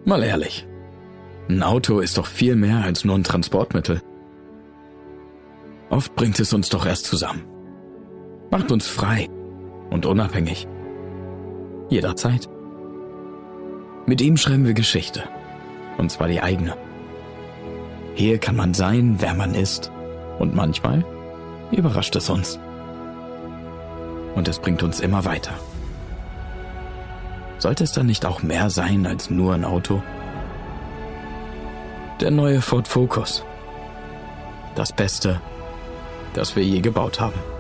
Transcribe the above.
Mal ehrlich, ein Auto ist doch viel mehr als nur ein Transportmittel. Oft bringt es uns doch erst zusammen. Macht uns frei und unabhängig. Jederzeit. Mit ihm schreiben wir Geschichte. Und zwar die eigene. Hier kann man sein, wer man ist. Und manchmal überrascht es uns. Und es bringt uns immer weiter. Sollte es dann nicht auch mehr sein als nur ein Auto? Der neue Ford Focus. Das Beste, das wir je gebaut haben.